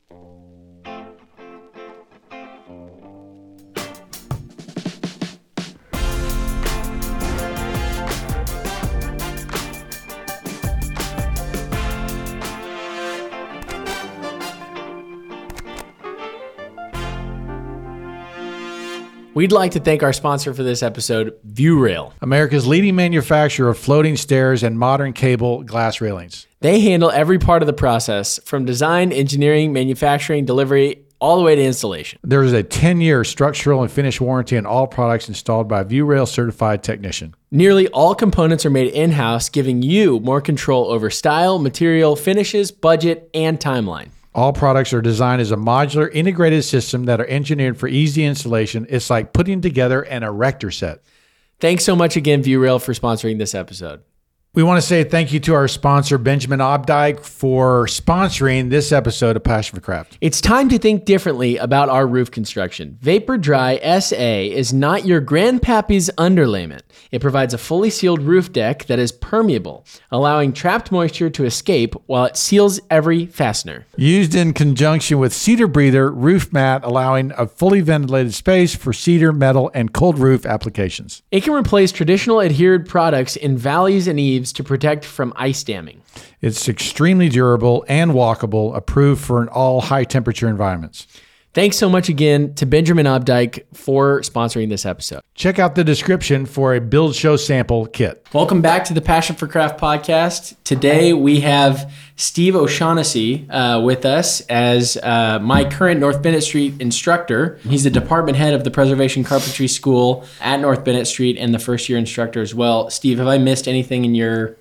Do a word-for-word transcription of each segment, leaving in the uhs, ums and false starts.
We'd like to thank our sponsor for this episode, ViewRail, America's leading manufacturer of floating stairs and modern cable glass railings. They handle every part of the process, from design, engineering, manufacturing, delivery, all the way to installation. There is a ten-year structural and finish warranty on all products installed by ViewRail certified technician. Nearly all components are made in-house, giving you more control over style, material, finishes, budget, and timeline. All products are designed as a modular, integrated system that are engineered for easy installation. It's like putting together an erector set. Thanks so much again, ViewRail, for sponsoring this episode. We want to say thank you to our sponsor, Benjamin Obdyke, for sponsoring this episode of Passion for Craft. It's time to think differently about our roof construction. Vapor Dry S A is not your grandpappy's underlayment. It provides a fully sealed roof deck that is permeable, allowing trapped moisture to escape while it seals every fastener. Used in conjunction with Cedar Breather Roof Mat, allowing a fully ventilated space for cedar, metal, and cold roof applications. It can replace traditional adhered products in valleys and eaves to protect from ice damming. It's extremely durable and walkable, approved for all high temperature environments. Thanks so much again to Benjamin Obdyke for sponsoring this episode. Check out the description for a build show sample kit. Welcome back to the Passion for Craft podcast. Today we have Steve O'Shaughnessy uh, with us as uh, my current North Bennett Street instructor. He's the department head of the Preservation Carpentry School at North Bennett Street and the first year instructor as well. Steve, have I missed anything in your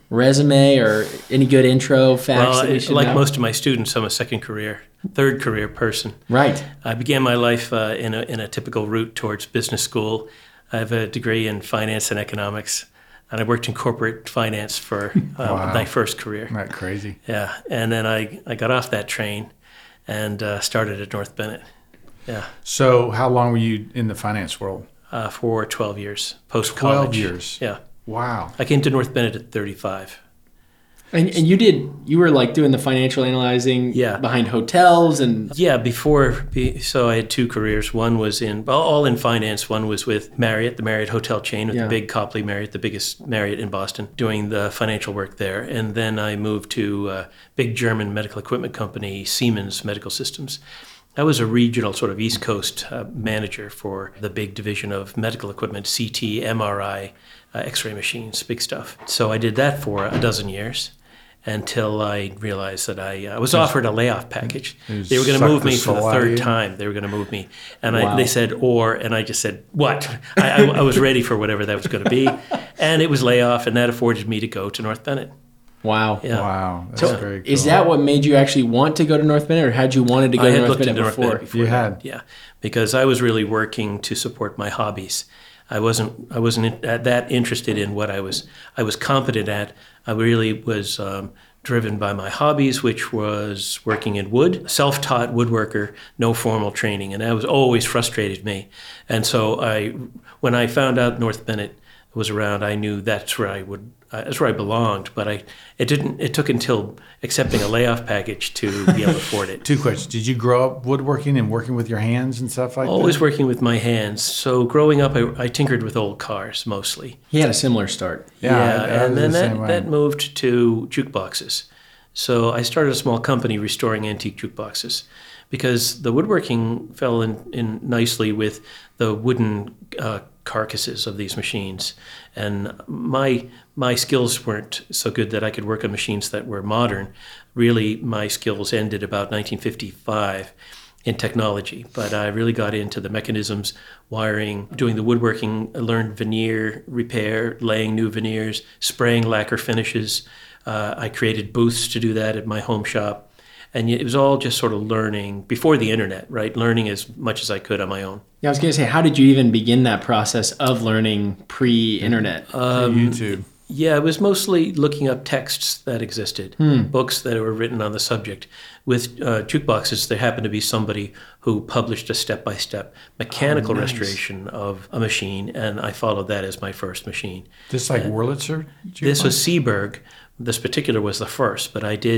resume or any good intro facts well, that we should like know? most of my students, I'm a second career, third career person. Right. I began my life uh, in a in a typical route towards business school. I have a degree in finance and economics, and I worked in corporate finance for uh, Wow. my first career. Isn't that crazy? Yeah, and then I, I got off that train and uh, started at North Bennett. Yeah, So how long were you in the finance world? uh, for twelve years, post-college. twelve years. Yeah. Wow. I came to North Bennett at thirty-five. And, and you did, you were like doing the financial analyzing Yeah. behind hotels and... Yeah, before, be- so I had two careers. One was in, well, all in finance. One was with Marriott, the Marriott hotel chain, with Yeah. the big Copley Marriott, the biggest Marriott in Boston, doing the financial work there. And then I moved to a big German medical equipment company, Siemens Medical Systems. I was a regional sort of East Coast uh, manager for the big division of medical equipment, C T, M R I, uh, X-ray machines, big stuff. So I did that for a dozen years, until I realized that I, uh, I was offered a layoff package. They were going to sucked move the me for the soul out of third you? time. They were going to move me. And Wow. I, they said, or, and I just said, what? I, I, I was ready for whatever that was going to be. And it was layoff, and that afforded me to go to North Bennett. Wow. Yeah. Wow. That's So very cool. is that what made you actually want to go to North Bennett, or had you wanted to go I to had North looked Bennett into North before? Bennett before. You that. had? Yeah, because I was really working to support my hobbies. I wasn't I wasn't in- that interested in what I was I was competent at. I really was um, driven by my hobbies, which was working in wood, self-taught woodworker, no formal training, and that was always frustrated me. And so I, when I found out North Bennett was around, I knew that's where I would uh, that's where I belonged. But I it didn't it took until accepting a layoff package to be able to afford it. Two questions. Did you grow up woodworking and working with your hands and stuff like Always that? working with my hands. So growing up, I, I tinkered with old cars mostly. He had a similar start. Yeah, I- I and was then the same that, way. that moved to jukeboxes. So I started a small company restoring antique jukeboxes because the woodworking fell in, in nicely with the wooden uh, carcasses of these machines. And my my skills weren't so good that I could work on machines that were modern. Really, my skills ended about nineteen fifty-five in technology, but I really got into the mechanisms, wiring, doing the woodworking. I learned veneer repair, laying new veneers, spraying lacquer finishes. Uh, I created booths to do that at my home shop. And it was all just sort of learning before the internet, right? Learning as much as I could on my own. Yeah, I was going to say, how did you even begin that process of learning pre-internet? Um, YouTube. Yeah, it was mostly looking up texts that existed, books that were written on the subject. With uh, jukeboxes, there happened to be somebody who published a step-by-step mechanical Oh, nice. restoration of a machine, and I followed that as my first machine. This like Wurlitzer? This jukebox? was Seeburg. This particular was the first, but I did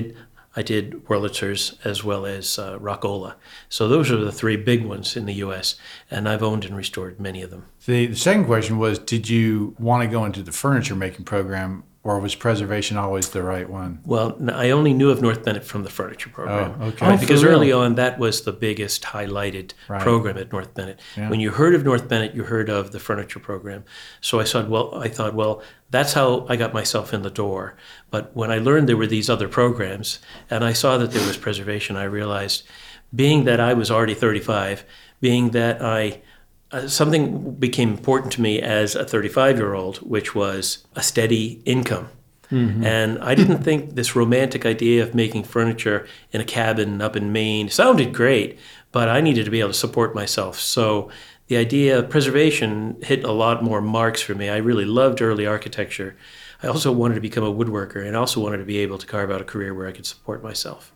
I did Wurlitzer's as well as uh, Rockola. So those are the three big ones in the U S, and I've owned and restored many of them. The, the second question was, did you want to go into the furniture making program, or was preservation always the right one? Well, n- I only knew of North Bennett from the furniture program. Oh, okay. Right, Oh, for because real? early on, that was the biggest highlighted Right. program at North Bennett. Yeah. When you heard of North Bennett, you heard of the furniture program. So I thought, well, I thought, well, that's how I got myself in the door. But when I learned there were these other programs, and I saw that there was preservation, I realized, being that I was already thirty-five, being that I Uh, something became important to me as a thirty-five-year-old, which was a steady income. Mm-hmm. And I didn't think this romantic idea of making furniture in a cabin up in Maine sounded great, but I needed to be able to support myself. So the idea of preservation hit a lot more marks for me. I really loved early architecture. I also wanted to become a woodworker, and also wanted to be able to carve out a career where I could support myself.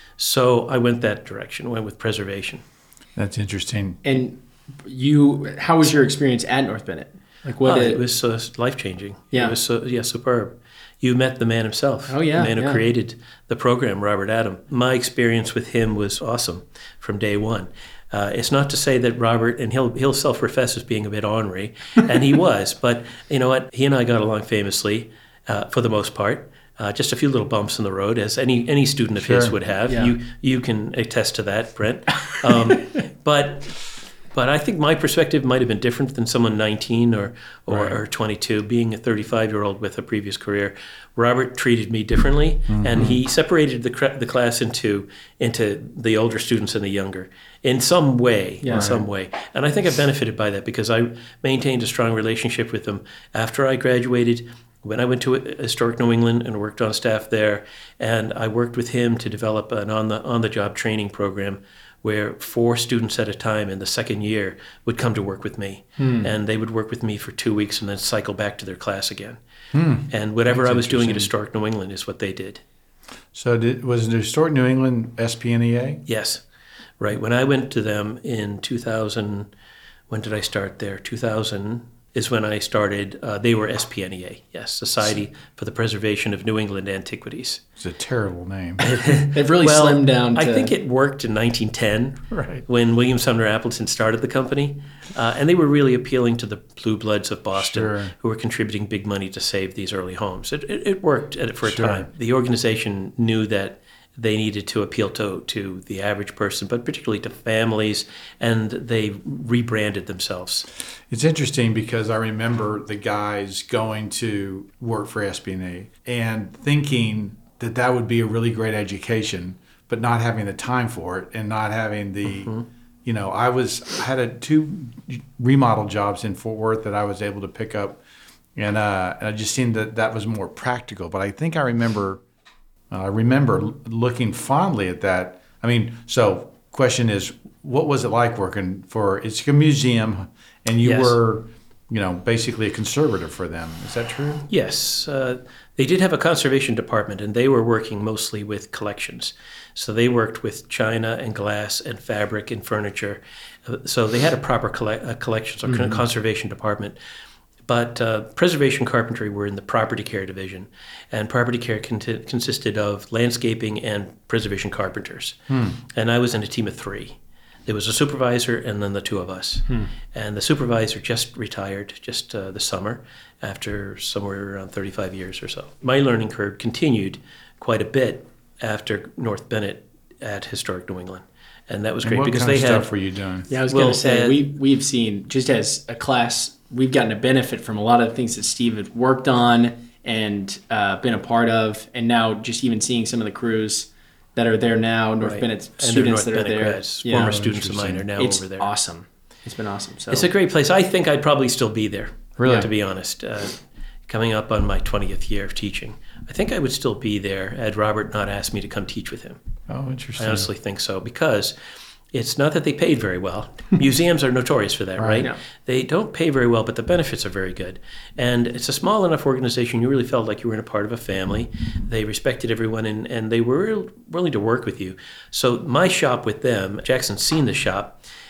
So I went that direction, went with preservation. That's interesting. And you, how was your experience at North Bennett? Like what? Oh, did, it was uh, life-changing. Yeah. It was so, yeah, superb. You met the man himself. Oh, yeah, The man who yeah. created the program, Robert Adam. My experience with him was awesome from day one. Uh, it's not to say that Robert, and he'll he'll self-profess as being a bit ornery, and he was, but you know what? He and I got along famously uh, for the most part. Uh, just a few little bumps in the road, as any any student of his Sure. would have. Yeah. You you can attest to that, Brent. Um, but but I think my perspective might have been different than someone nineteen or or, Right. or twenty-two. Being a thirty-five-year-old with a previous career, Robert treated me differently, and he separated the cra- the class into into the older students and the younger in some way, Yeah. in some way. And I think I benefited by that because I maintained a strong relationship with them after I graduated. When I went to Historic New England and worked on staff there, and I worked with him to develop an on the on the job training program where four students at a time in the second year would come to work with me. And they would work with me for two weeks and then cycle back to their class again. And whatever That's I was doing at interesting. Historic New England is what they did. So did, was the Historic New England S P N E A? Yes, right. When I went to them in two thousand, when did I start there? two thousand is when I started. Uh, they were S P N E A, yes, Society for the Preservation of New England Antiquities. It's a terrible name. they've really Well, slimmed down to, I think it worked in nineteen ten Right. when William Sumner Appleton started the company. Uh, and they were really appealing to the blue bloods of Boston Sure. who were contributing big money to save these early homes. It, it, it worked at, for a Sure. time. The organization knew that they needed to appeal to, to the average person, but particularly to families, and they rebranded themselves. It's interesting because I remember the guys going to work for S P N A and thinking that that would be a really great education, but not having the time for it and not having the, you know, I was I had a, two remodel jobs in Fort Worth that I was able to pick up, and, uh, and I just seen that that was more practical. But I think I remember, uh, I remember looking fondly at that. I mean, so question is, what was it like working for? It's a museum, and you Yes. were, you know, basically a conservator for them. Is that true? Yes, uh, they did have a conservation department, and they were working mostly with collections. So they worked with china and glass and fabric and furniture. Uh, So they had a proper colle- uh, collections or con- conservation department. But uh, preservation carpentry were in the property care division, and property care con- consisted of landscaping and preservation carpenters. And I was in a team of three. There was a supervisor and then the two of us. And the supervisor just retired just uh, this summer after somewhere around thirty-five years or so. My learning curve continued quite a bit after North Bennett at Historic New England. And that was And great what because kind they of had stuff were you doing? yeah, I was well, going to say, uh, we, we've seen, just as a class, we've gotten a benefit from a lot of the things that Steve had worked on and uh, been a part of, and now just even seeing some of the crews that are there now, North Right. Bennett And they're students North that are Bennett there. grads. Yeah. Former students of mine interesting. are now It's over there. awesome. It's been awesome. So It's a great place. I think I'd probably still be there. Really? To be honest. Uh, coming up on my twentieth year of teaching, I think I would still be there had Robert not asked me to come teach with him. Oh, I interesting. honestly think so, because it's not that they paid very well. Museums are notorious for that, Right. right? Yeah. They don't pay very well, but the benefits are very good. And it's a small enough organization, you really felt like you were in a part of a family. They respected everyone, and, and they were willing to work with you. So my shop with them, Jackson's seen the shop,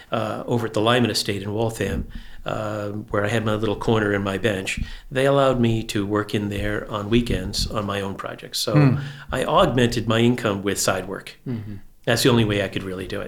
uh, over at the Lyman Estate in Waltham, uh, where I had my little corner and my bench. They allowed me to work in there on weekends on my own projects. So mm. I augmented my income with side work. Mm-hmm. That's the only way I could really do it.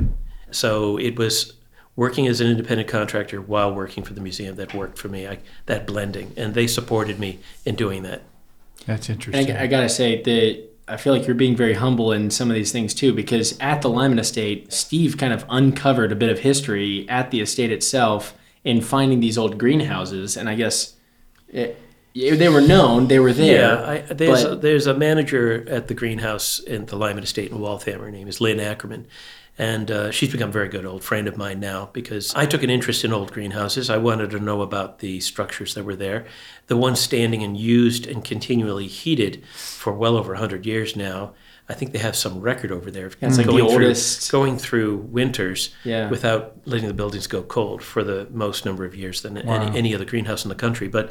So it was working as an independent contractor while working for the museum that worked for me, I, that blending. And they supported me in doing that. That's interesting. I, I got to say that I feel like you're being very humble in some of these things too, because at the Lyman Estate, Steve kind of uncovered a bit of history at the estate itself in finding these old greenhouses. And I guess it, they were known, they were there. Yeah, I, there's, but, a, there's a manager at the greenhouse in the Lyman Estate in Waltham. Her name is Lynn Ackerman. And uh, she's become a very good old friend of mine now because I took an interest in old greenhouses. I wanted to know about the structures that were there. The ones standing and used and continually heated for well over one hundred years now. I think they have some record over there. Yeah, it's like going the oldest. Through, going through winters yeah. without letting the buildings go cold for the most number of years than wow. any, any other greenhouse in the country. But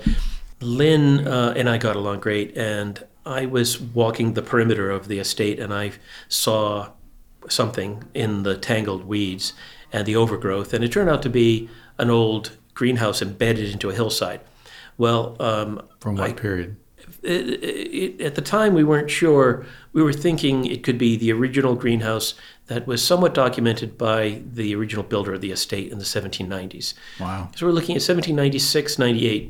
Lynn uh, and I got along great, and I was walking the perimeter of the estate, and I saw something in the tangled weeds and the overgrowth, and it turned out to be an old greenhouse embedded into a hillside. Well, um, from what I, period? It, it, at the time, we weren't sure. We were thinking it could be the original greenhouse that was somewhat documented by the original builder of the estate in the seventeen nineties. Wow. So we're looking at seventeen ninety-six, ninety-eight.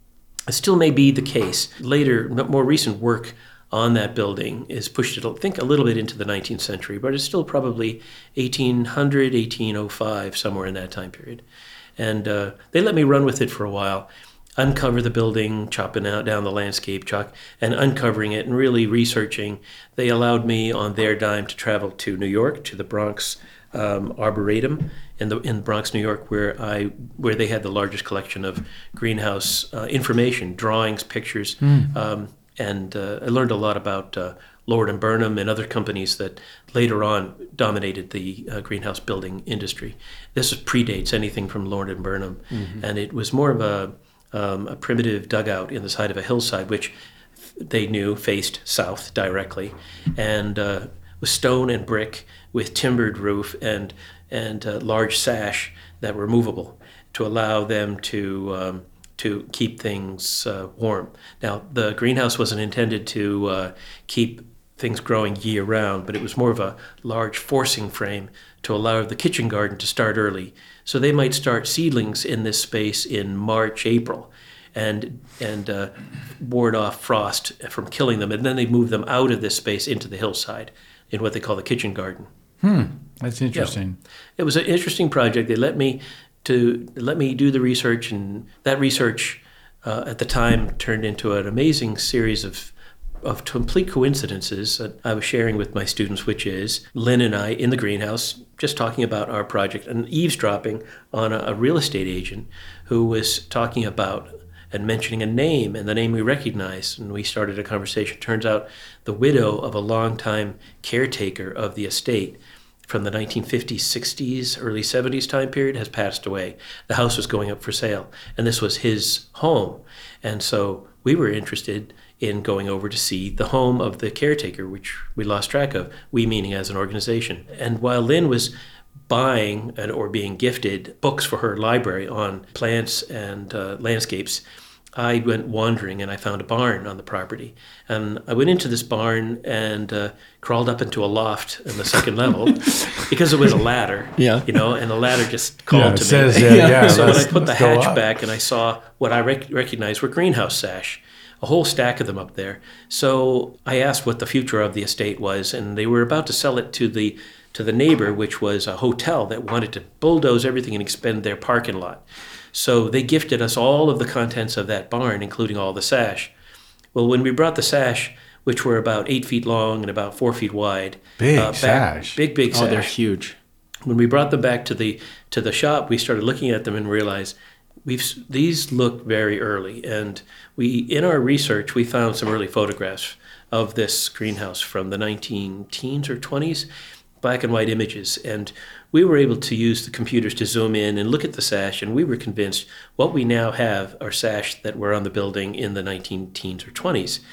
It still may be the case. Later, more recent work on that building is pushed it, I think, a little bit into the nineteenth century, but it's still probably eighteen hundred, eighteen oh five, somewhere in that time period. And uh, they let me run with it for a while, uncover the building, chopping out down the landscape, chalk, and uncovering it and really researching. They allowed me on their dime to travel to New York, to the Bronx um, Arboretum in the in Bronx, New York, where I where they had the largest collection of greenhouse uh, information, drawings, pictures. Mm. Um, And uh, I learned a lot about uh, Lord and Burnham and other companies that later on dominated the uh, greenhouse building industry. This predates anything from Lord and Burnham. Mm-hmm. And it was more of a, um, a primitive dugout in the side of a hillside, which they knew faced south directly, and uh, was stone and brick with timbered roof and, and a large sash that were movable to allow them to... Um, to keep things uh, warm. Now, the greenhouse wasn't intended to uh, keep things growing year-round, but it was more of a large forcing frame to allow the kitchen garden to start early. So they might start seedlings in this space in March, April, and and uh, ward off frost from killing them, and then they move them out of this space into the hillside in what they call the kitchen garden. Hmm, that's interesting. Yeah. It was an interesting project. They let me to let me do the research, and that research uh, at the time turned into an amazing series of of complete coincidences that I was sharing with my students, which is Lynn and I in the greenhouse just talking about our project and eavesdropping on a, a real estate agent who was talking about and mentioning a name, and the name we recognized, and we started a conversation. Turns out the widow of a longtime caretaker of the estate from the nineteen fifties, sixties, early seventies time period has passed away. The house was going up for sale, and this was his home. And so we were interested in going over to see the home of the caretaker, which we lost track of, we meaning as an organization. And while Lynn was buying or being gifted books for her library on plants and uh, landscapes, I went wandering and I found a barn on the property. And I went into this barn and uh, crawled up into a loft in the second level because it was a ladder, yeah. you know, and the ladder just called yeah, it to says, me. Uh, yeah, so when I put the let's go hatch up. back and I saw what I rec- recognized were greenhouse sash, a whole stack of them up there. So I asked what the future of the estate was, and they were about to sell it to the to the neighbor, which was a hotel that wanted to bulldoze everything and expand their parking lot. So they gifted us all of the contents of that barn, including all the sash. Well, when we brought the sash, which were about eight feet long and about four feet wide, big uh, back, sash, big big sash. Oh, they're huge. When we brought them back to the to the shop, we started looking at them and realized we've these look very early. And we, in our research, we found some early photographs of this greenhouse from the nineteen teens or twenties. Black and white images, and we were able to use the computers to zoom in and look at the sash, and we were convinced what we now have are sash that were on the building in the nineteen teens or twenties.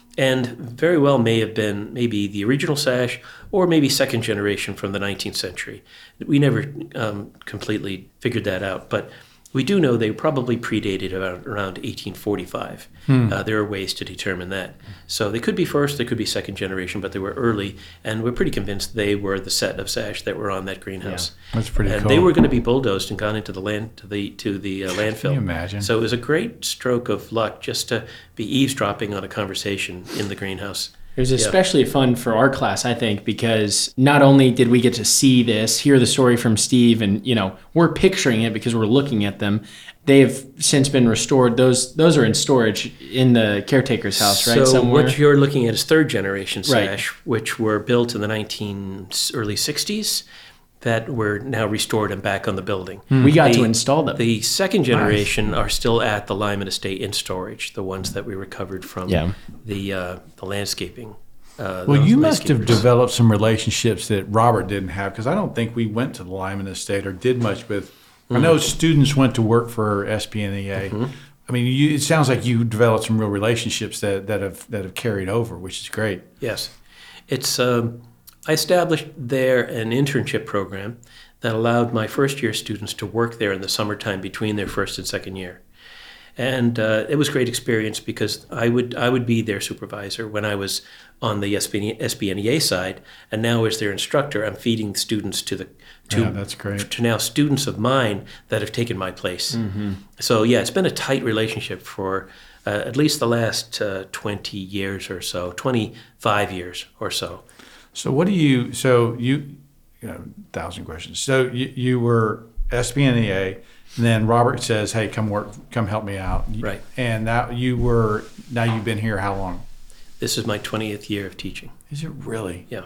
and very well may have been maybe the original sash or maybe second generation from the nineteenth century. We never um, completely figured that out, but we do know they probably predated around, around eighteen forty-five. Hmm. Uh, there are ways to determine that. So they could be first, they could be second generation, but they were early, and we're pretty convinced they were the set of sash that were on that greenhouse. Yeah, that's pretty and cool. And they were going to be bulldozed and gone into the land to the to the uh, landfill. Can you imagine? So it was a great stroke of luck just to be eavesdropping on a conversation in the greenhouse. It was especially yeah. fun for our class, I think, because not only did we get to see this, hear the story from Steve, and, you know, we're picturing it because we're looking at them. They have since been restored. Those those are in storage in the caretaker's house, right? So somewhere. What you're looking at is third generation sash, right. which were built in the nineteen early sixties, that were now restored and back on the building. Hmm. We got the, to install them. The second generation nice. Are still at the Lyman Estate in storage, the ones that we recovered from yeah. the uh, the landscaping. Uh, well, you must have developed some relationships that Robert didn't have, because I don't think we went to the Lyman Estate or did much with. Mm-hmm. I know students went to work for S P N E A. Mm-hmm. I mean, you, it sounds like you developed some real relationships that, that have that have carried over, which is great. Yes, it's. Um, I established there an internship program that allowed my first year students to work there in the summertime between their first and second year. And uh, it was a great experience because I would I would be their supervisor when I was on the S B N E A side, and now as their instructor, I'm feeding students to the to, yeah, that's great. to now students of mine that have taken my place. Mm-hmm. So yeah, it's been a tight relationship for uh, at least the last uh, twenty years or so, twenty-five years or so. So what do you? So you, you know, thousand questions. So you you were S B N E A. And then Robert says, "Hey, come work, come help me out." Right. And now you were now you've been here how long? This is my twentieth year of teaching. Is it really? Yeah.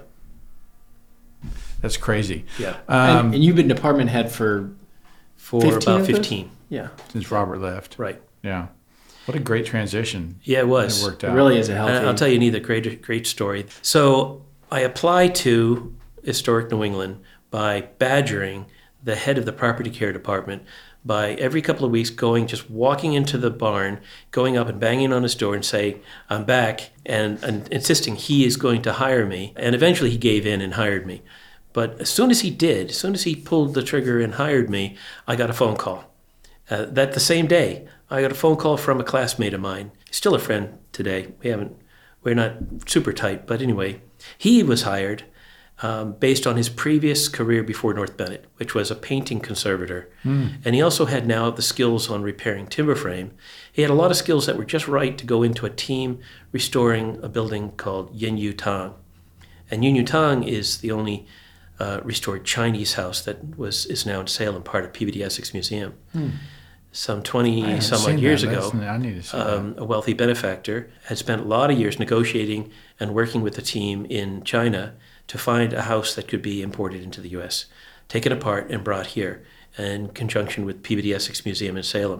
That's crazy. Yeah. Um, and, and you've been department head for for about fifteen. Yeah. Since Robert left. Right. Yeah. What a great transition. Yeah, it was. It worked out. It really is a healthy. And I'll tell you another great great story. So I applied to Historic New England by badgering the head of the property care department by every couple of weeks going, just walking into the barn, going up and banging on his door and saying, "I'm back," and, and insisting he is going to hire me. And eventually he gave in and hired me. But as soon as he did, as soon as he pulled the trigger and hired me, I got a phone call. Uh, that the same day, I got a phone call from a classmate of mine, still a friend today. We haven't, we're not super tight, but anyway, he was hired Um, based on his previous career before North Bennett, which was a painting conservator. Mm. And he also had now the skills on repairing timber frame. He had a lot of skills that were just right to go into a team restoring a building called Yin Yu Tang. And Yin Yu Tang is the only uh, restored Chinese house that was is now in Salem, part of Peabody Essex Museum. Mm. Some twenty some odd years that. ago, I need to see um, a wealthy benefactor had spent a lot of years negotiating and working with the team in China to find a house that could be imported into the U S, taken apart and brought here in conjunction with Peabody Essex Museum in Salem.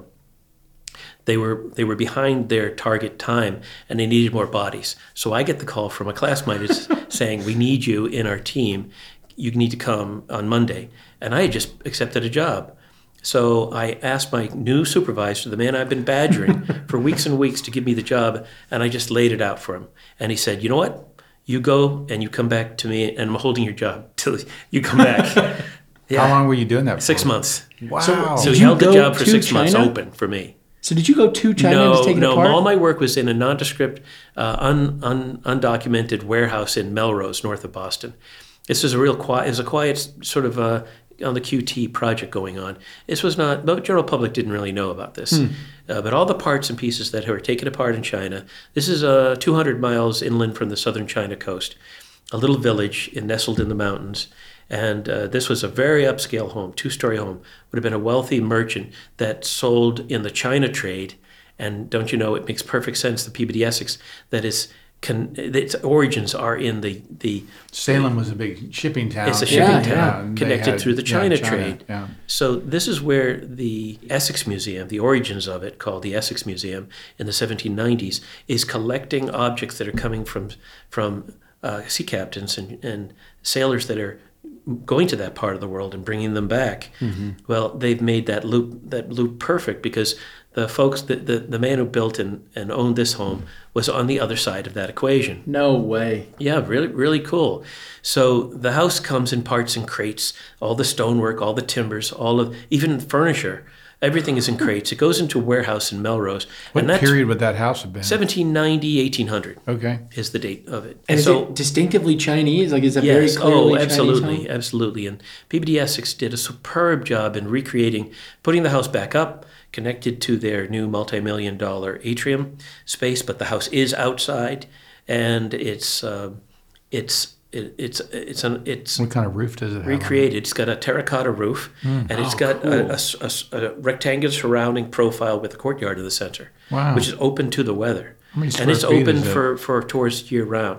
They were they were behind their target time and they needed more bodies. So I get the call from a classmate saying, "We need you in our team. You need to come on Monday." And I had just accepted a job. So I asked my new supervisor, the man I've been badgering for weeks and weeks, to give me the job, and I just laid it out for him. And he said, "You know what? You go and you come back to me, and I'm holding your job till you come back." Yeah. How long were you doing that for? Six months. Wow. So, so he held the job for six China? months open for me. So did you go to China no, to take it no, apart? No, all my work was in a nondescript, uh, un, un, undocumented warehouse in Melrose, north of Boston. This was a real quiet, it was a quiet sort of uh, on the Q T project going on. This was not, the general public didn't really know about this. Hmm. Uh, but all the parts and pieces that were taken apart in China, this is uh, two hundred miles inland from the southern China coast, a little village in, nestled in the mountains. And uh, this was a very upscale home, two-story home. Would have been a wealthy merchant that sold in the China trade. And don't you know, it makes perfect sense, the Peabody Essex, that is, Con, its origins are in the, the Salem was a big shipping town. It's a shipping yeah, town yeah. connected had, through the China, yeah, China trade. Yeah. So this is where the Essex Museum, the origins of it, called the Essex Museum in the seventeen nineties, is collecting objects that are coming from from uh, sea captains and, and sailors that are going to that part of the world and bringing them back. Mm-hmm. Well, they've made that loop that loop perfect because the folks, the, the, the man who built and, and owned this home was on the other side of that equation. No way. Yeah, really, really cool. So the house comes in parts and crates, all the stonework, all the timbers, all of, even furniture. Everything is in crates. It goes into a warehouse in Melrose. What and that's period would that house have been? seventeen ninety, eighteen hundred Okay. is the date of it. And is so, it distinctively Chinese? Like, is it yes, very clearly oh, absolutely, Chinese home? absolutely. And P B D Essex did a superb job in recreating, putting the house back up, connected to their new multi-million dollar atrium space, but the house is outside, and it's uh, it's it, it's it's an it's What kind of roof does it have? recreated. It's got a terracotta roof, and it's Oh, got cool. a, a s- a s- a rectangular surrounding profile with a courtyard in the center, Wow. which is open to the weather, How many and square it's feet open is it? for for tourists year round.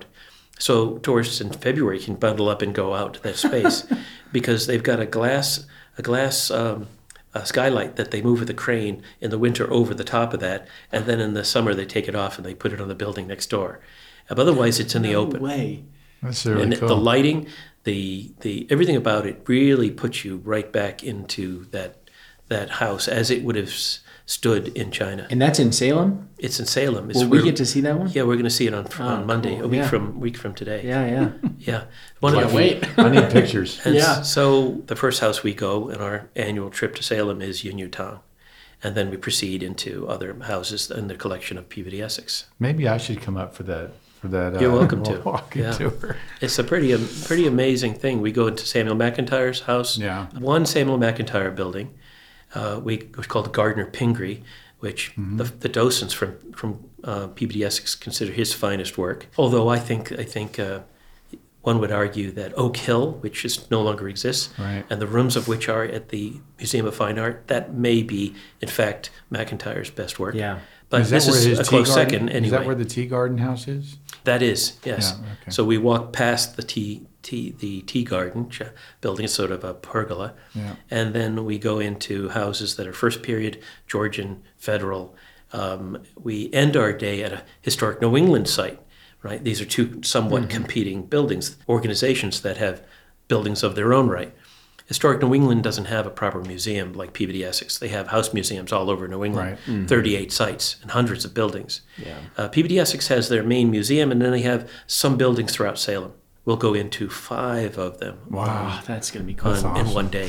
So tourists in February can bundle up and go out to that space because they've got a glass a glass um, a skylight that they move with a crane in the winter over the top of that, and then in the summer they take it off and they put it on the building next door. Uh, Otherwise, it's in the No open. way. That's really And cool. the lighting, the the everything about it really puts you right back into that that house as it would have s- stood in China. And that's in Salem? It's in Salem. It's Will we where- get to see that one? Yeah, we're going to see it on Oh, on Monday, cool. a week Yeah. from week from today. Yeah, yeah. Yeah. One Can't of the, wait. I need pictures. And Yeah. so the first house we go in our annual trip to Salem is Yin Yu Tang. And then we proceed into other houses in the collection of Peabody Essex. Maybe I should come up for that. For that. You're uh, welcome to. walking Yeah. tour. It's a pretty am- pretty amazing thing. We go into Samuel McIntyre's house. Yeah. One Samuel McIntyre building. Uh, we it was called Gardner Pingree, which Mm-hmm. the, the docents from from uh, P B D Essex consider his finest work. Although I think I think uh, one would argue that Oak Hill, which is no longer exists, Right. and the rooms of which are at the Museum of Fine Art, that may be in fact McIntyre's best work. Yeah. But Is that this where is his a tea close garden- second anyway. Is that where the tea garden house is? That is, yes. Yeah, okay. So we walk past the tea, tea, the tea garden ch- building, is sort of a pergola, Yeah. and then we go into houses that are first period Georgian, federal. Um, we end our day at a historic New England site, right? These are two somewhat Mm-hmm. competing buildings, organizations that have buildings of their own right. Historic New England doesn't have a proper museum like P B D Essex. They have house museums all over New England, Right. thirty-eight sites and hundreds of buildings. Yeah. Uh, P B D Essex has their main museum, and then they have some buildings throughout Salem. We'll go into five of them Wow, that's going to be cool. on, awesome. in one day.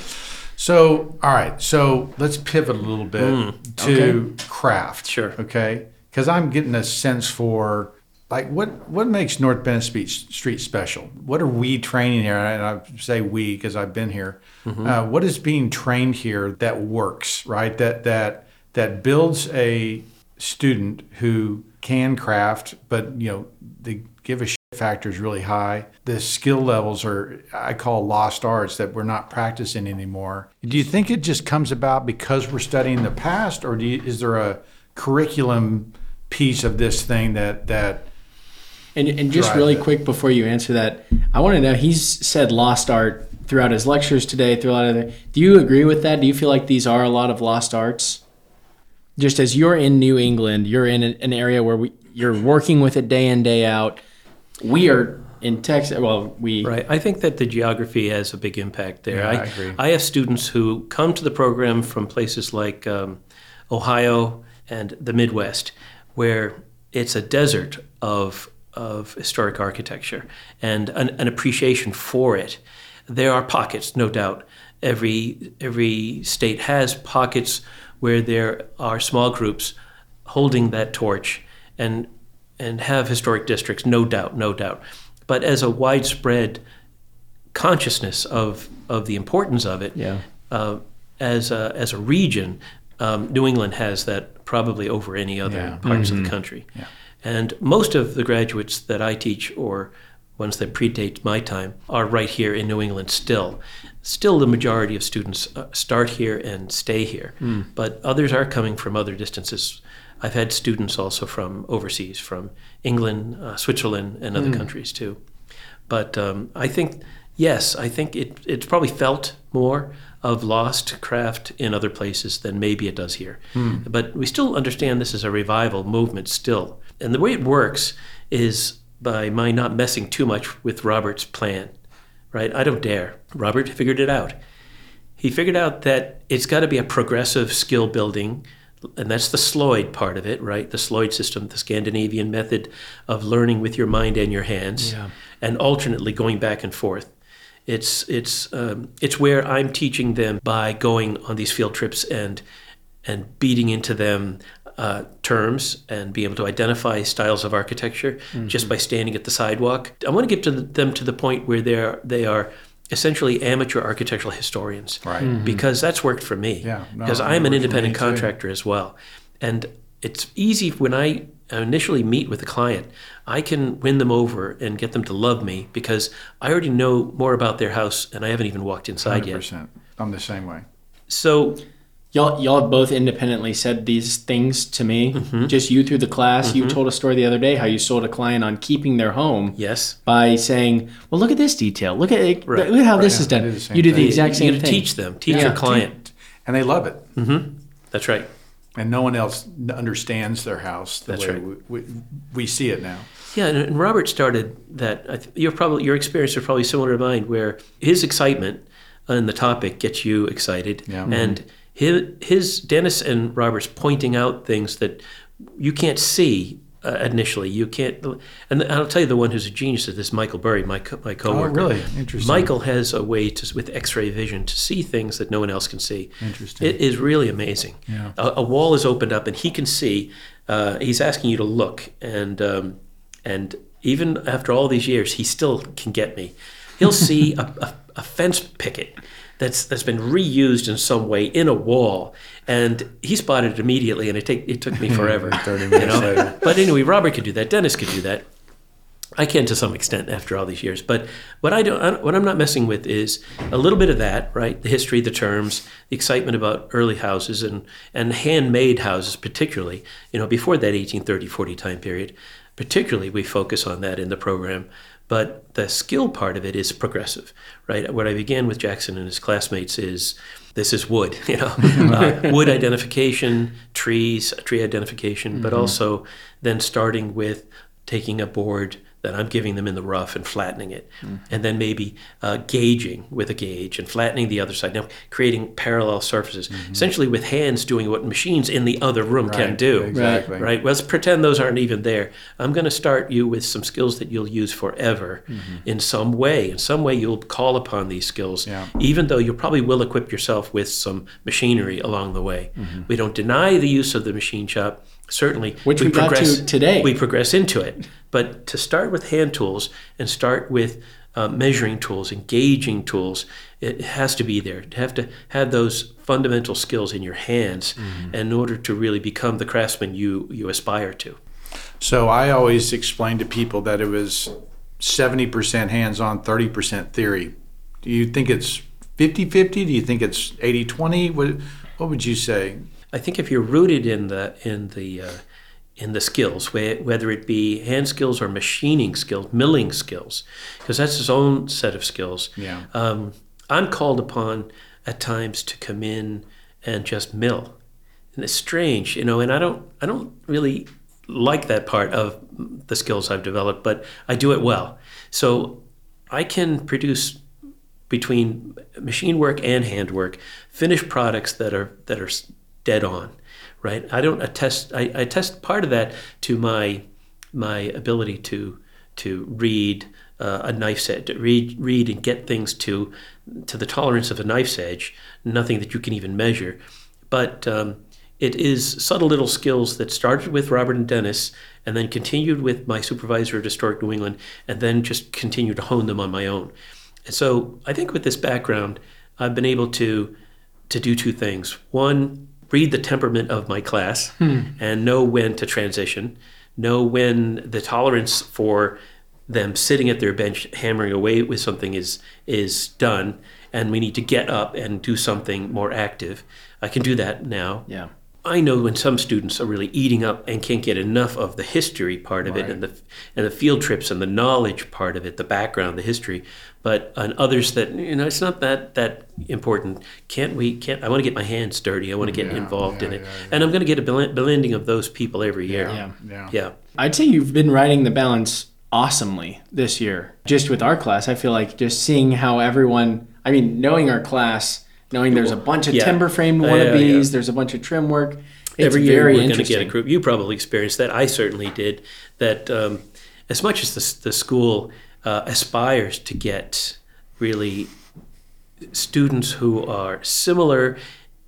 So, all right. So let's pivot a little bit to craft. Sure. Okay. Because I'm getting a sense for like what what makes North Bennett Street, Street special. What are we training here? And I say we because I've been here. Uh, what is being trained here that works? Right. That that that builds a student who can craft, but you know the give a shit factor is really high. The skill levels are, I call lost arts that we're not practicing anymore. Do you think it just comes about because we're studying the past, or do you, is there a curriculum piece of this thing that that And, and just drive really it? quick before you answer that, I want to know, he's said lost art throughout his lectures today, through a lot of the, do you agree with that? Do you feel like these are a lot of lost arts? Just as you're in New England, you're in an area where we, you're working with it day in, day out. We are in Texas, well, we, Right. I think that the geography has a big impact there. Yeah, I, I agree. I have students who come to the program from places like um, Ohio and the Midwest, where it's a desert of of historic architecture and an, an appreciation for it. There are pockets, no doubt. Every every state has pockets where there are small groups holding that torch and and have historic districts, no doubt, no doubt. But as a widespread consciousness of of the importance of it, Yeah. uh, as a, as a region, um, New England has that probably over any other Yeah. parts of the country. Yeah. And most of the graduates that I teach, or ones that predate my time, are right here in New England still. Still, the majority of students uh, start here and stay here, but others are coming from other distances. I've had students also from overseas, from England, uh, Switzerland, and other countries too. But um, I think, yes, I think it, it's probably felt more of lost craft in other places than maybe it does here. But we still understand this is a revival movement still. And the way it works is by my not messing too much with Robert's plan, right? I don't dare. Robert figured it out. He figured out that it's got to be a progressive skill building and that's the Sloyd part of it, right? The Sloyd system, the Scandinavian method of learning with your mind and your hands, Yeah. and alternately going back and forth. It's it's um, it's where I'm teaching them by going on these field trips and and beating into them uh, terms and being able to identify styles of architecture mm-hmm. just by standing at the sidewalk. I want to get to the, them to the point where they're they are essentially amateur architectural historians, right? Mm-hmm. Because that's worked for me. Yeah, no, because I'm an independent for contractor as well, and it's easy when I initially meet with a client. I can win them over and get them to love me because I already know more about their house and I haven't even walked inside one hundred percent. yet. I'm the same way. So y'all y'all have both independently said these things to me. Mm-hmm. Just you through the class. Mm-hmm. You told a story the other day how you sold a client on keeping their home. Yes. By saying, "Well, look at this detail. Look at it. Right. Look at how right. this is done." Do you do the thing. exact same you thing. Teach them. Teach yeah. your client, and they love it. Mm-hmm. That's right. And no one else understands their house the That's way right. we, we, we see it now. Yeah, and, and Robert started that. I th- you're probably your experience is probably similar to mine, where his excitement on the topic gets you excited, yeah. and mm-hmm. his his Dennis and Robert's pointing out things that you can't see uh, initially. You can't, and I'll tell you the one who's a genius at this, Michael Burry, my co- my coworker. Oh, really? Interesting. Michael has a way to, with X-ray vision, to see things that no one else can see. Interesting. It is really amazing. Yeah. A, a wall is opened up, and he can see. Uh, he's asking you to look, and um, and even after all these years, he still can get me. He'll see a, a, a fence picket that's that's been reused in some way in a wall, and he spotted it immediately, and it take it took me forever. Thirty minutes you know? later. But anyway, Robert could do that. Dennis could do that. I can to some extent after all these years. But what I don't, what I'm not messing with is a little bit of that, right? The history, the terms, the excitement about early houses and and handmade houses, particularly. You know, before that eighteen thirty forty time period, particularly we focus on that in the program. But the skill part of it is progressive, right? What I began with Jackson and his classmates is, this is wood, you know, uh, wood identification, trees, tree identification, mm-hmm. but also then starting with taking a board that I'm giving them in the rough and flattening it, mm-hmm. and then maybe uh, gauging with a gauge and flattening the other side. Now, creating parallel surfaces, mm-hmm. essentially with hands doing what machines in the other room right, can do. Exactly. Right. Well, let's pretend those aren't even there. I'm going to start you with some skills that you'll use forever mm-hmm. in some way. In some way, you'll call upon these skills, yeah. even though you probably will equip yourself with some machinery along the way. Mm-hmm. We don't deny the use of the machine shop. Certainly, which we, we progress got to today. We progress into it, but to start with hand tools and start with uh, measuring tools, engaging tools, it has to be there. You have to have those fundamental skills in your hands mm-hmm. in order to really become the craftsman you you aspire to. So I always explain to people that it was seventy percent hands-on, thirty percent theory. Do you think it's fifty-fifty? Do you think it's eighty twenty? What what would you say? I think if you're rooted in the in the uh, in the skills, whether it be hand skills or machining skills, milling skills, because that's his own set of skills. Yeah. Um, I'm called upon at times to come in and just mill, and it's strange, you know. And I don't I don't really like that part of the skills I've developed, but I do it well. So I can produce between machine work and hand work finished products that are that are dead on, right? I don't attest. I, I attest part of that to my my ability to to read uh, a knife's edge, to read read and get things to to the tolerance of a knife's edge. Nothing that you can even measure, but um, it is subtle little skills that started with Robert and Dennis, and then continued with my supervisor at Historic New England, and then just continued to hone them on my own. And so I think with this background, I've been able to to do two things. One, read the temperament of my class hmm. and know when to transition, know when the tolerance for them sitting at their bench hammering away with something is is done, and we need to get up and do something more active. I can do that now. Yeah. I know when some students are really eating up and can't get enough of the history part of right. it and the and the field trips and the knowledge part of it, the background, the history. But on others that, you know, it's not that that important. Can't we? Can't I want to get my hands dirty? I want to get yeah, involved yeah, in it, yeah, yeah. and I'm going to get a blending of those people every year. Yeah. Yeah. yeah. I'd say you've been riding the balance awesomely this year. Just with our class, I feel like just seeing how everyone. I mean, knowing our class. Knowing there's a bunch of Yeah. timber framed Uh, wannabes, yeah, yeah. there's a bunch of trim work. Every year very we're going to interesting. get a group. You probably experienced that. I certainly did. That um, as much as the, the school uh, aspires to get really students who are similar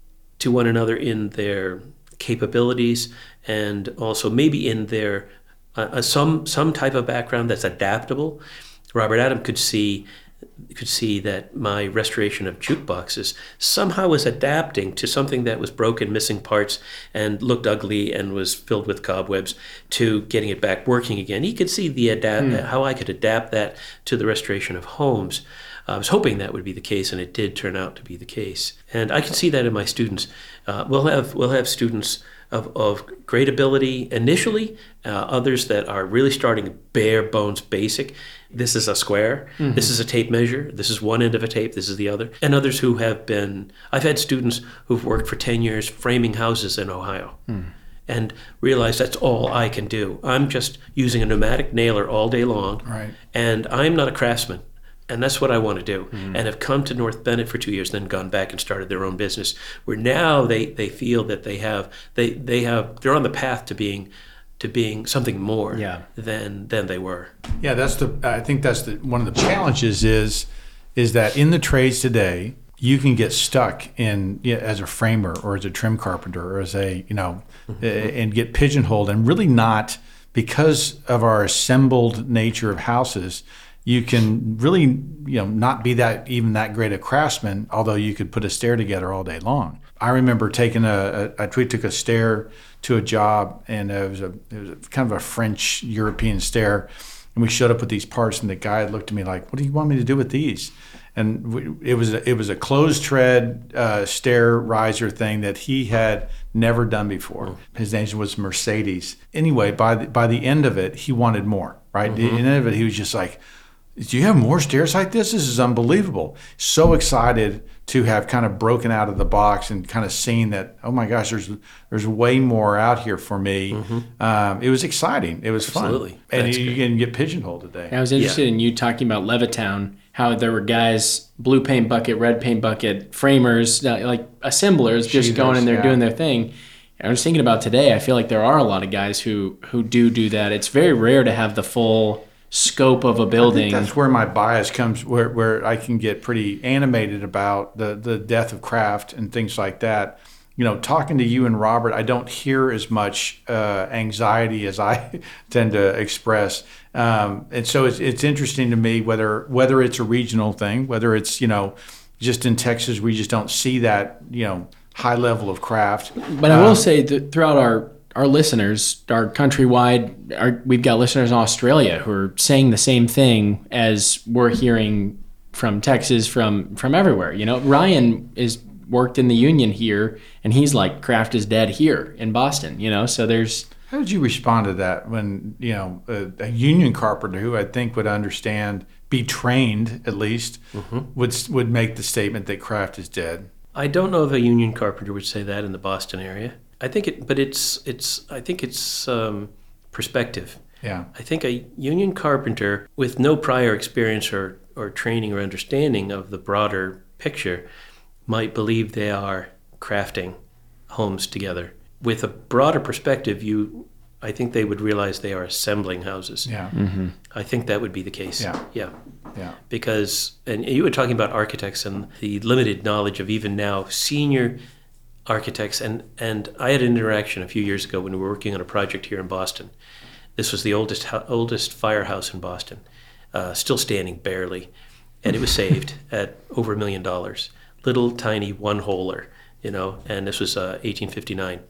to one another in their capabilities and also maybe in their uh, some some type of background that's adaptable. Robert Adam could see could see that my restoration of jukeboxes somehow was adapting to something that was broken, missing parts, and looked ugly and was filled with cobwebs to getting it back working again. He could see the adapt Mm. how I could adapt that to the restoration of homes. I was hoping that would be the case, and it did turn out to be the case. And I can see that in my students. Uh, we'll have we'll have students of, of great ability initially, uh, others that are really starting bare bones basic. This is a square, Mm-hmm. this is a tape measure, this is one end of a tape, this is the other. And others who have been, I've had students who've worked for ten years framing houses in Ohio. Mm. And realize that's all I can do. I'm just using a pneumatic nailer all day long, Right. and I'm not a craftsman. And that's what I want to do. Mm-hmm. And have come to North Bennett for two years, then gone back and started their own business. Where now they, they feel that they have they they have they're on the path to being to being something more Yeah. than than they were. Yeah, that's the. I think that's the one of the challenges is, is that in the trades today, you can get stuck in yeah, as a framer or as a trim carpenter or as a you know, Mm-hmm. uh, and get pigeonholed and really not because of our assembled nature of houses. You can really, you know, not be that even that great a craftsman, although you could put a stair together all day long. I remember taking a, a, a we took a stair to a job, and it was a it was a, kind of a French European stair, and we showed up with these parts, and the guy looked at me like, "What do you want me to do with these?" And we, it was a, it was a closed tread uh, stair riser thing that he had never done before. His name was Mercedes. Anyway, by the, by the end of it, he wanted more. Right, Mm-hmm. at the end of it, he was just like, do you have more stairs like this? This is unbelievable. So excited to have kind of broken out of the box and kind of seen that, oh my gosh, there's there's way more out here for me. Mm-hmm. Um, it was exciting. It was fun. Absolutely. And That's you great. can get pigeonholed today. I was interested in you talking about Levittown, how there were guys, blue paint bucket, red paint bucket, framers, uh, like assemblers, just Sheathers, going in there yeah. doing their thing. I was thinking about today, I feel like there are a lot of guys who, who do do that. It's very rare to have the full scope of a I building. think that's where my bias comes, where, where I can get pretty animated about the, the death of craft and things like that. You know, talking to you and Robert, I don't hear as much uh, anxiety as I tend to express. Um, and so it's, it's interesting to me whether whether it's a regional thing, whether it's, you know, just in Texas, we just don't see that, you know, high level of craft. But I will Um, say that throughout our our listeners, our countrywide, our, we've got listeners in Australia who are saying the same thing as we're hearing from Texas, from from everywhere. You know, Ryan is worked in the union here, and he's like, craft is dead here in Boston. You know, so there's. How did you respond to that when, you know, a, a union carpenter who I think would understand, be trained at least, Mm-hmm. would would make the statement that craft is dead? I don't know if a union carpenter would say that in the Boston area. I think it, but it's it's. I think it's um, perspective. Yeah. I think a union carpenter with no prior experience or, or training or understanding of the broader picture might believe they are crafting homes together. With a broader perspective, you, I think they would realize they are assembling houses. Yeah. I think that would be the case. Yeah. Yeah. Yeah. Because, and you were talking about architects and the limited knowledge of even now senior architects, and, and I had an interaction a few years ago when we were working on a project here in Boston. This was the oldest ho- oldest firehouse in Boston, uh, still standing barely, and it was saved at over a million dollars. Little tiny one-holer, you know, and this was uh, eighteen fifty-nine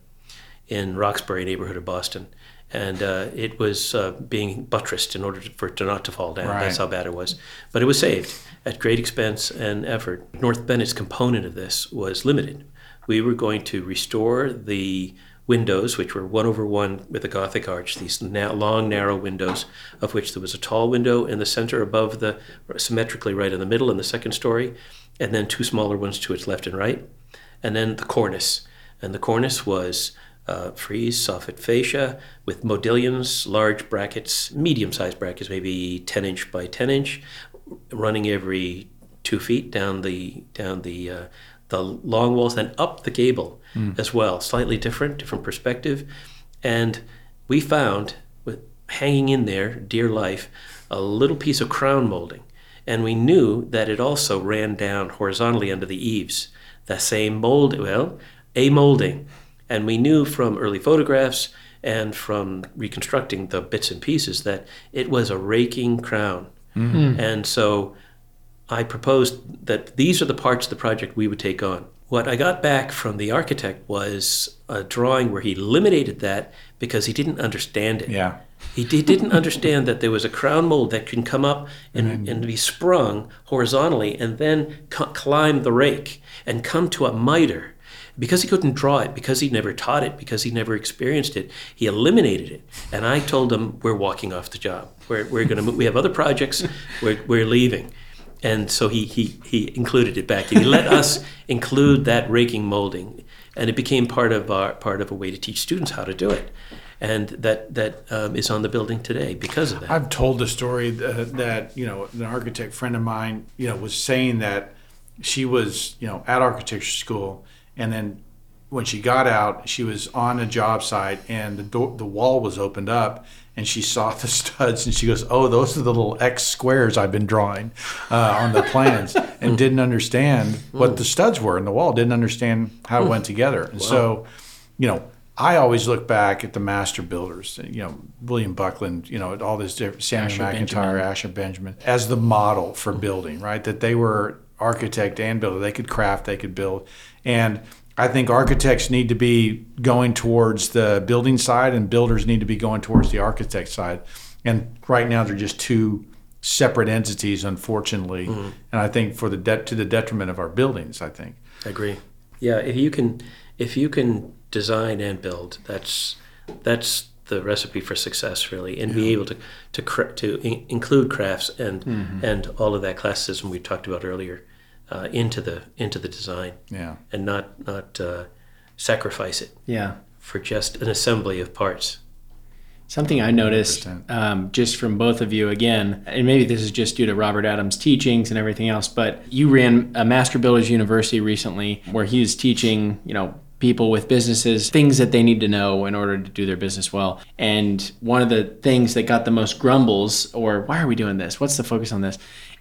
in Roxbury neighborhood of Boston. And uh, it was uh, being buttressed in order to, for it to not to fall down. Right. That's how bad it was. But it was saved at great expense and effort. North Bennett's component of this was limited. We were going to restore the windows, which were one over one with a Gothic arch, these na- long, narrow windows, of which there was a tall window in the center above the, symmetrically right in the middle in the second story, and then two smaller ones to its left and right, and then the cornice. And the cornice was uh, frieze, soffit fascia, with modillions, large brackets, medium-sized brackets, maybe ten inch by ten inch, running every two feet down the down the uh, the long walls, and up the gable mm. as well. Slightly different, different perspective. And we found, with hanging in there, dear life, a little piece of crown molding. And we knew that it also ran down horizontally under the eaves. The same mold, well, a molding. And we knew from early photographs and from reconstructing the bits and pieces that it was a raking crown. Mm-hmm. And so I proposed that these are the parts of the project we would take on. What I got back from the architect was a drawing where he eliminated that because he didn't understand it. Yeah. He d- didn't understand that there was a crown mold that can come up and, mm-hmm. and be sprung horizontally and then c- climb the rake and come to a miter. Because he couldn't draw it, because he never taught it, because he never experienced it, he eliminated it. And I told him, we're walking off the job. We're we're going to we have other projects. We're we're leaving. And so he he he included it back. He let us include that raking molding, and it became part of our part of a way to teach students how to do it. And that that um, is on the building today because of that. I've told the story that, that you know an architect friend of mine you know was saying that she was you know at architecture school. And then when she got out, she was on a job site and the door, the wall was opened up and she saw the studs and she goes, oh, those are the little X squares I've been drawing uh, on the plans, and didn't understand what the studs were in the wall, didn't understand how it went together. And wow. so, you know, I always look back at the master builders, you know, William Buckland, you know, all this different, Samuel Asher McIntyre, Benjamin. Asher Benjamin, as the model for building, right? That they were architect and builder. They could craft, they could build. And I think architects need to be going towards the building side and builders need to be going towards the architect side. And right now they're just two separate entities, unfortunately. Mm-hmm. And I think for the de- to the detriment of our buildings, I think. I agree. Yeah, if you can if you can design and build, that's that's the recipe for success, really, and yeah. be able to to cra- to in- include crafts and mm-hmm. and all of that classicism we talked about earlier uh, into the into the design, yeah, and not not uh, sacrifice it, yeah, for just an assembly of parts. Something I noticed um, just from both of you again, and maybe this is just due to Robert Adams' teachings and everything else, but you ran a Master Builders University recently where he was teaching, you know, people with businesses things that they need to know in order to do their business well. And one of the things that got the most grumbles, or why are we doing this? What's the focus on this?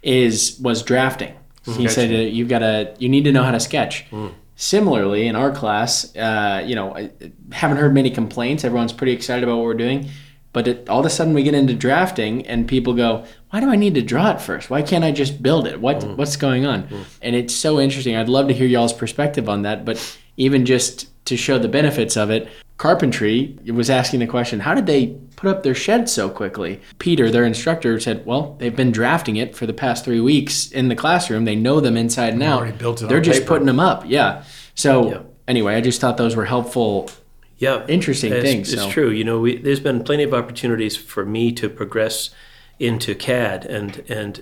Is was drafting. Mm-hmm. He said uh, you've got to, you need to know how to sketch. Mm. Similarly, in our class, uh, you know, I haven't heard many complaints. Everyone's pretty excited about what we're doing. But it, all of a sudden we get into drafting and people go, why do I need to draw it first? Why can't I just build it? What mm. What's going on? Mm. And it's so interesting. I'd love to hear y'all's perspective on that. But even just to show the benefits of it, Carpentry was asking the question, how did they put up their shed so quickly? Peter, their instructor, said, well, they've been drafting it for the past three weeks in the classroom. They know them inside and out. Built it They're on just paper. putting them up. Yeah. So yeah. anyway, I just thought those were helpful, yeah, interesting it's, things. It's so. true. You know, we, there's been plenty of opportunities for me to progress into C A D and and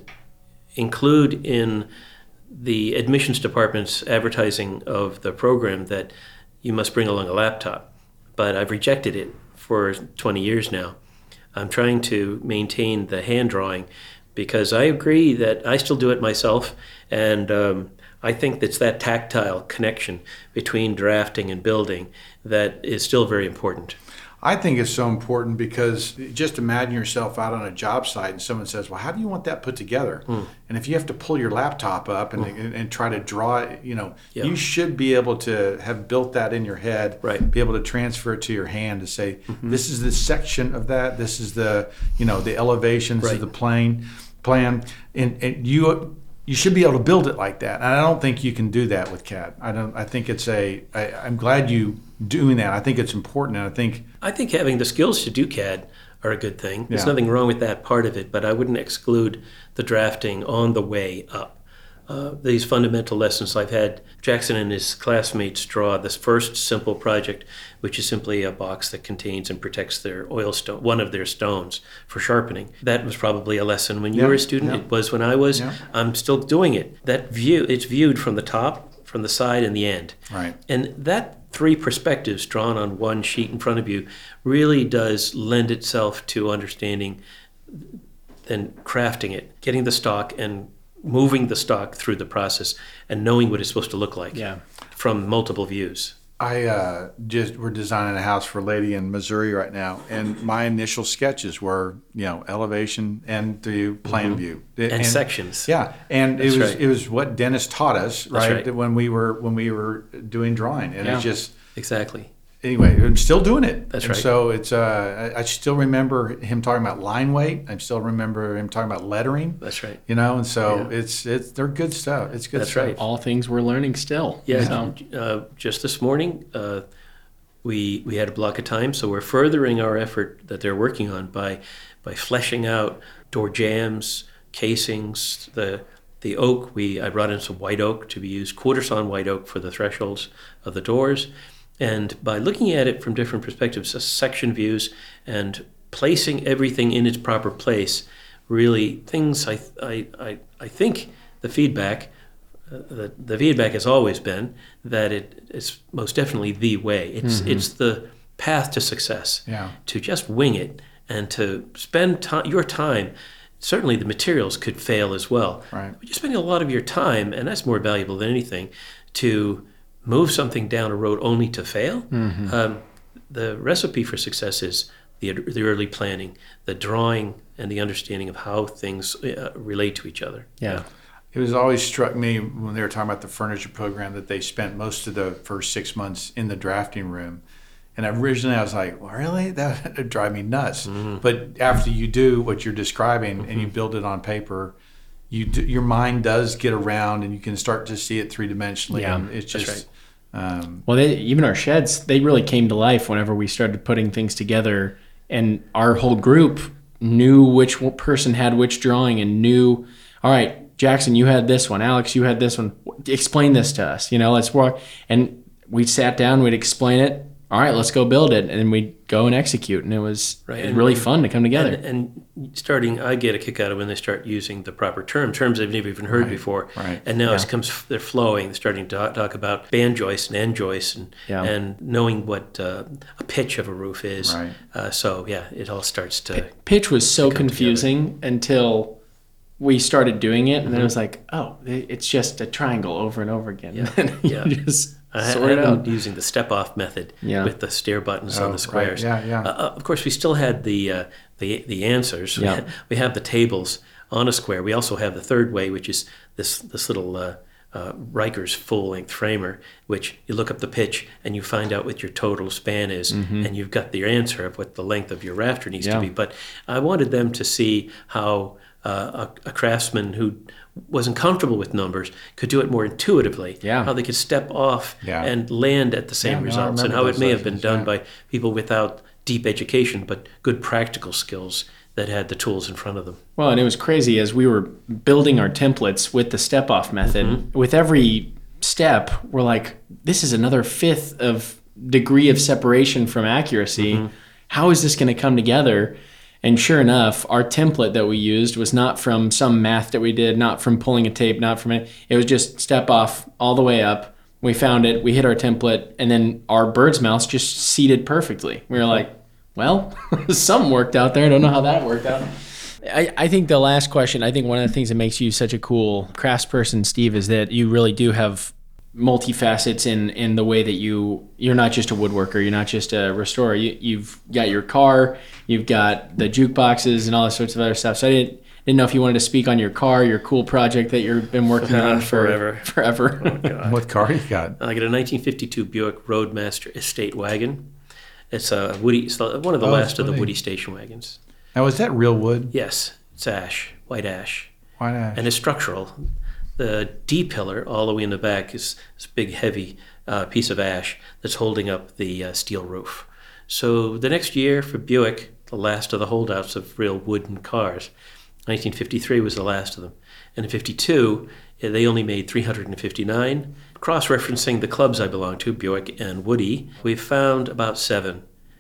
include in the admissions department's advertising of the program that you must bring along a laptop. But I've rejected it for twenty years now. I'm trying to maintain the hand drawing because I agree that I still do it myself, and um, I think it's that tactile connection between drafting and building that is still very important. I think it's so important because just imagine yourself out on a job site and someone says, well, how do you want that put together? Mm. And if you have to pull your laptop up and, mm. and, and try to draw it, you know, yeah. you should be able to have built that in your head, right. be able to transfer it to your hand to say, mm-hmm. this is the section of that, this is the, you know, the elevation, this right. is the plane, plan. And, and you you should be able to build it like that. And I don't think you can do that with C A D. I don't. I think it's a. I, I'm glad you doing that. I think it's important. And I think. I think having the skills to do C A D are a good thing. There's yeah. nothing wrong with that part of it, but I wouldn't exclude the drafting on the way up. Uh, these fundamental lessons I've had Jackson and his classmates draw this first simple project, which is simply a box that contains and protects their oil stone, one of their stones for sharpening. That was probably a lesson when you yeah, were a student. yeah. It was when I was. Yeah. I'm still doing it. That view, it's viewed from the top, from the side, and the end. Right. And that three perspectives drawn on one sheet in front of you really does lend itself to understanding and crafting it, getting the stock and moving the stock through the process and knowing what it's supposed to look like Yeah. from multiple views. I uh, just we're designing a house for a lady in Missouri right now, and my initial sketches were, you know, elevation and through plan Mm-hmm. view And, sections. Yeah, and That's it was right. it was what Dennis taught us, right? right. that When we were when we were doing drawing, and Yeah. it's just Exactly. anyway, I'm still doing it. That's and right. So it's uh, I, I still remember him talking about line weight. I still remember him talking about lettering. That's right. You know, and so Yeah. it's it's they're good stuff. It's good That's stuff. right. All things we're learning still. Yeah. So, Uh, just this morning, uh, we we had a block of time, so we're furthering our effort that they're working on by by fleshing out door jambs, casings, the the oak. We I brought in some white oak to be used, quarter sawn white oak for the thresholds of the doors, and by looking at it from different perspectives, uh, section views, and placing everything in its proper place, really things I I I, I think the feedback. Uh, the, the feedback has always been that it is most definitely the way. It's Mm-hmm. it's the path to success. Yeah. To just wing it and to spend time, your time. Certainly, the materials could fail as well. Right. But you're spending a lot of your time, and that's more valuable than anything, to move something down a road only to fail. Mm-hmm. Um, the recipe for success is the the early planning, the drawing, and the understanding of how things uh, relate to each other. yeah. It was always struck me when they were talking about the furniture program that they spent most of the first six months in the drafting room. And originally I was like, well, really? That would drive me nuts. Mm-hmm. But after you do what you're describing and you build it on paper, you do, your mind does get around and you can start to see it three dimensionally. Yeah, and it's that's just, um, Well, they, even our sheds, they really came to life whenever we started putting things together, and our whole group knew which one person had which drawing and knew, all right, Jackson, you had this one. Alex, you had this one. Explain this to us. You know, let's walk. And we sat down, we'd explain it. All right, let's go build it. And then we'd go and execute. And it was, Right. it was really fun to come together. And, and starting, I get a kick out of when they start using the proper term, terms they've never even heard Right, before. right. And now Yeah. it comes, they're flowing, they're starting to talk, talk about band joists and end joists and, Yeah. and knowing what uh, a pitch of a roof is. Right. Uh, so, yeah, it all starts to... Pitch was so come confusing until we started doing it. And then it Mm-hmm. was like, oh, it- it's just a triangle over and over again. Yeah, And you yeah. just I, sort it I've out. been using the step-off method Yeah. with the stair buttons Oh, on the right. squares. Yeah, yeah. Uh, of course, we still had the uh, the the answers. Yeah. We have the tables on a square. We also have the third way, which is this this little uh, uh, Riker's full-length framer, which you look up the pitch and you find out what your total span is, and you've got the answer of what the length of your rafter needs Mm-hmm. Yeah. to be. But I wanted them to see how uh, a, a craftsman who wasn't comfortable with numbers could do it more intuitively. Yeah. How they could step off Yeah. and land at the same Yeah, no, I results, and remember how it those may have been lessons, done yeah. by people without deep education but good practical skills that had the tools in front of them. Well, and it was crazy as we were building our templates with the step off method. Mm-hmm. With every step, we're like, this is another fifth of degree of separation from accuracy. Mm-hmm. How is this going to come together? And sure enough, our template that we used was not from some math that we did, not from pulling a tape, not from it. It was just step off all the way up. We found it, we hit our template, and then our bird's mouth just seated perfectly. We were like, well, something worked out there. I don't know how that worked out. I, I think the last question, I think one of the things that makes you such a cool craftsperson, Steve, is that you really do have multifacets in, in the way that you, you're not just a woodworker, you're not just a restorer. You, you've got your car, you've got the jukeboxes and all sorts of other stuff. So I didn't, didn't know if you wanted to speak on your car, your cool project that you've been working on for Forever. forever. Oh, God. what car you got? I got a nineteen fifty-two Buick Roadmaster Estate wagon. It's a Woody, it's the- one of the Oh, last it's of the Woody. Woody station wagons. Now, is that real wood? Yes, it's ash, white ash. Why not? And it's structural. The D pillar all the way in the back is this big, heavy uh, piece of ash that's holding up the uh, steel roof. So the next year for Buick, the last of the holdouts of real wooden cars, nineteen fifty-three was the last of them. And in fifty-two, eh, they only made three hundred fifty-nine. Cross-referencing the clubs I belong to, Buick and Woody, we've found about seven.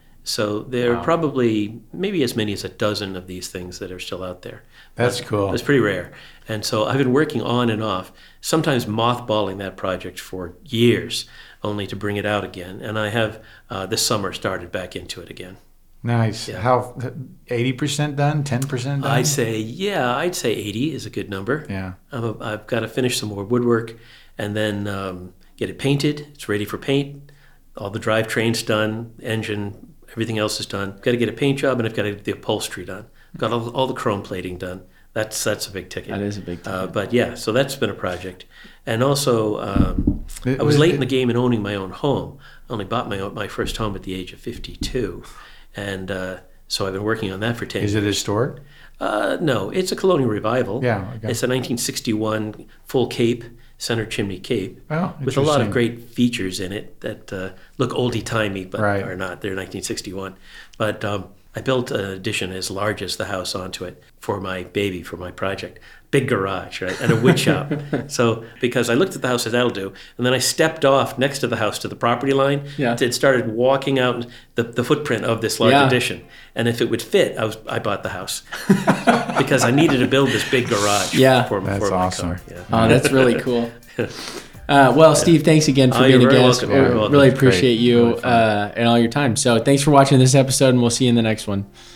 So there are Wow. probably maybe as many as a dozen of these things that are still out there. That's cool. It's pretty rare. And so I've been working on and off, sometimes mothballing that project for years, only to bring it out again. And I have uh, this summer started back into it again. Nice. Yeah. How, eighty percent done? ten percent done? I'd say, yeah, I'd say eighty is a good number. Yeah. I'm a, I've got to finish some more woodwork and then um, get it painted. It's ready for paint. All the drivetrain's done, engine, everything else is done. Got to get a paint job, and I've got to get the upholstery done. Got all, all the chrome plating done. That's that's a big ticket. That is a big ticket. Uh, but yeah, so that's been a project. And also, um, It- I was it- late in the game in owning my own home. I only bought my own, my first home at the age of fifty-two. And uh, so I've been working on that for ten Is years. it historic? Uh, no, it's a colonial revival. Yeah, okay. It's a nineteen sixty-one full cape, center chimney cape, Oh, with a lot of interesting. great features in it that uh, look oldie-timey, but Right. are not. They're nineteen sixty-one. But um, I built an addition as large as the house onto it for my baby, for my project. Big garage, right, and a wood shop. So because I looked at the house, I said, that'll do. And then I stepped off next to the house to the property line Yeah. and started walking out the, the footprint of this large Yeah. addition. And if it would fit, I was I bought the house because I needed to build this big garage Yeah. for, That's for my awesome. car. Yeah. Oh, that's really cool. Uh, well, Steve, thanks again for Oh, being you're a very guest. welcome. You're We welcome. really That's great. appreciate you Really fun. uh, and all your time. So thanks for watching this episode, and we'll see you in the next one.